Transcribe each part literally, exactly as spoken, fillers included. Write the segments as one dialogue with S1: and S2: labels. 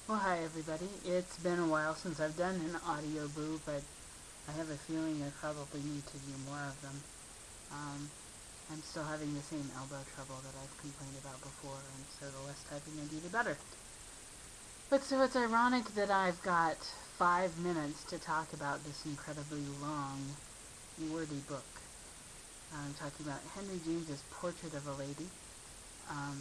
S1: Well, hi everybody. It's been a while since I've done an audio boo, but I have a feeling I probably need to do more of them. Um, I'm still having the same elbow trouble that I've complained about before, and so the less typing I do, the better. But so it's ironic that I've got five minutes to talk about this incredibly long, wordy book. I'm talking about Henry James's Portrait of a Lady. Um,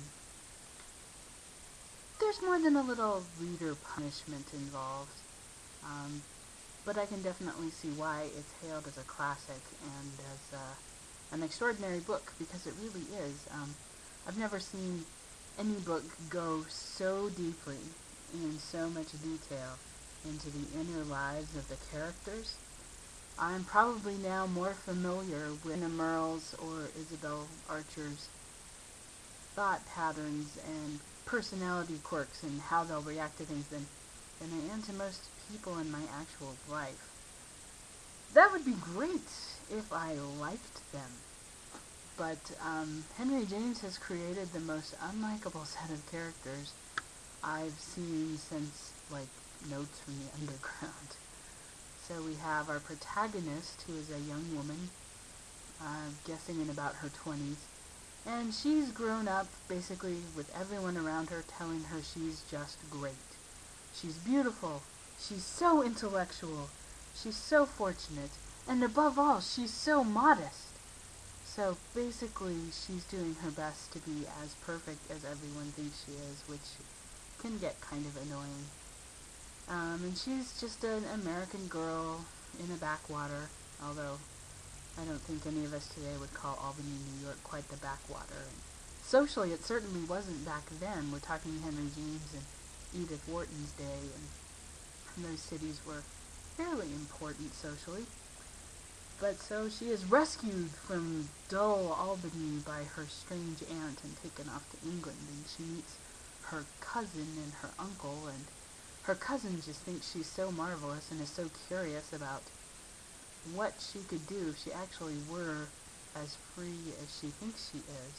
S1: there's more than a little reader punishment involved. Um, but I can definitely see why it's hailed as a classic and as uh, an extraordinary book, because it really is. Um, I've never seen any book go so deeply in so much detail into the inner lives of the characters. I'm probably now more familiar with Anna Merle's or Isabel Archer's thought patterns and personality quirks and how they'll react to things than, than I am to most people in my actual life. That would be great if I liked them. But um, Henry James has created the most unlikable set of characters I've seen since, like, Notes from the Underground. So we have our protagonist, who is a young woman, uh, guessing in about her twenties, and she's grown up basically with everyone around her telling her she's just great. She's beautiful, she's so intellectual, she's so fortunate, and above all, she's so modest. So basically, she's doing her best to be as perfect as everyone thinks she is, which can get kind of annoying. Um, and she's just an American girl in a backwater, although I don't think any of us today would call Albany, New York, quite the backwater. And socially, it certainly wasn't back then. We're talking Henry James and Edith Wharton's day, and those cities were fairly important socially. But so she is rescued from dull Albany by her strange aunt and taken off to England, and she meets her cousin and her uncle, and her cousin just thinks she's so marvelous and is so curious about what she could do if she actually were as free as she thinks she is,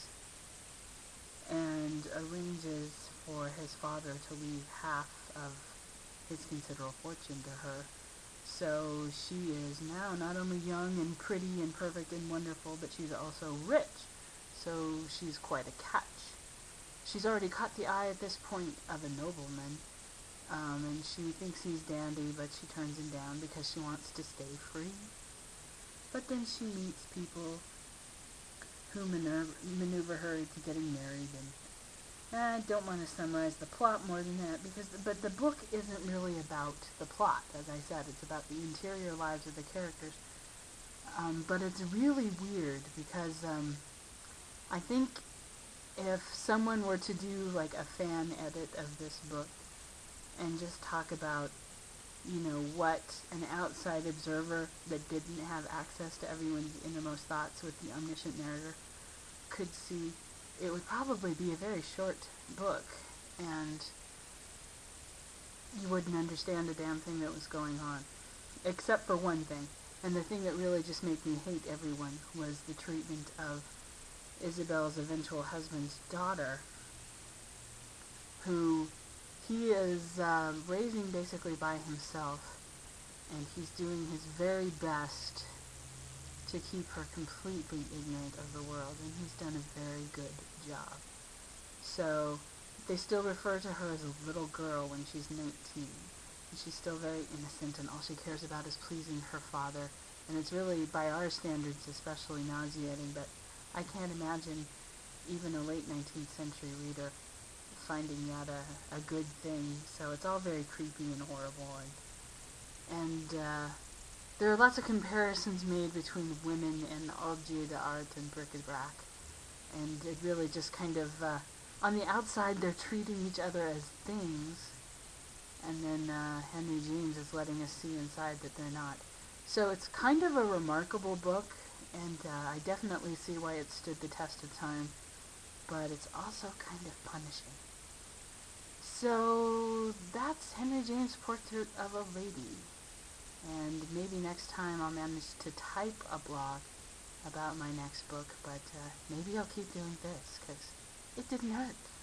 S1: and arranges for his father to leave half of his considerable fortune to her. So she is now not only young and pretty and perfect and wonderful, but she's also rich. So she's quite a catch. She's already caught the eye at this point of a nobleman, um, and she thinks he's dandy, but she turns him down because she wants to stay free. But then she meets people who maneuver, maneuver her into getting married, and I don't want to summarize the plot more than that, because the, but the book isn't really about the plot. As I said, it's about the interior lives of the characters. Um, but it's really weird because um, I think if someone were to do like a fan edit of this book and just talk about, you know, what an outside observer that didn't have access to everyone's innermost thoughts with the omniscient narrator could see, it would probably be a very short book, and you wouldn't understand a damn thing that was going on, except for one thing. And the thing that really just made me hate everyone was the treatment of Isabel's eventual husband's daughter, who he is uh, raising basically by himself, and he's doing his very best to keep her completely ignorant of the world, and he's done a very good job. So they still refer to her as a little girl when she's nineteen, and she's still very innocent, and all she cares about is pleasing her father, and it's really, by our standards, especially nauseating, but I can't imagine even a late nineteenth century reader finding that a, a good thing. So it's all very creepy and horrible, and, and uh, there are lots of comparisons made between women and objet d'art and bric-a-brac, and it really just kind of, uh, on the outside they're treating each other as things, and then uh, Henry James is letting us see inside that they're not. So it's kind of a remarkable book, and uh, I definitely see why it stood the test of time, but it's also kind of punishing. So that's Henry James' Portrait of a Lady. And maybe next time I'll manage to type a blog about my next book, but uh, maybe I'll keep doing this, because it didn't hurt.